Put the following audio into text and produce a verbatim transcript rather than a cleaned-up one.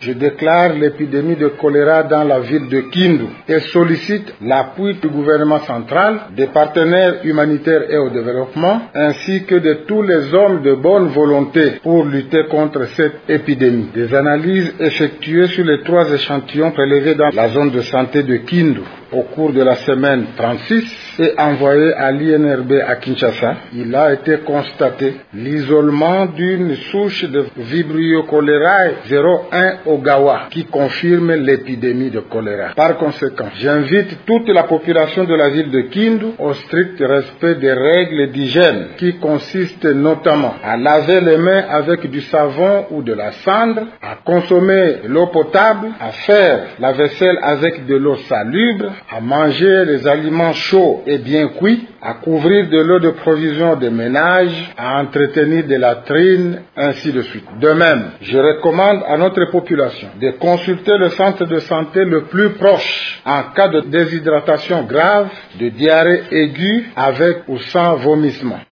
Je déclare l'épidémie de choléra dans la ville de Kindu et sollicite l'appui du gouvernement central, des partenaires humanitaires et au développement, ainsi que de tous les hommes de bonne volonté pour lutter contre cette épidémie. Des analyses effectuées sur les trois échantillons prélevés dans la zone de santé de Kindu au cours de la semaine trente-six et envoyées à l'I N R B à Kinshasa, il a été constaté l'isolement d'une souche de Vibrio cholerae zéro un Ogawa qui confirme l'épidémie de choléra. Par conséquent, j'invite toute la population de la ville de Kindu au strict respect des règles d'hygiène qui consistent notamment à laver les mains avec du savon ou de la cendre, à consommer l'eau potable, à faire la vaisselle avec de l'eau salubre, à manger les aliments chauds et bien cuits, à couvrir de l'eau de provision des ménages, à entretenir des latrines, ainsi de suite. De même, je recommande à notre population de consulter le centre de santé le plus proche en cas de déshydratation grave, de diarrhée aiguë avec ou sans vomissement.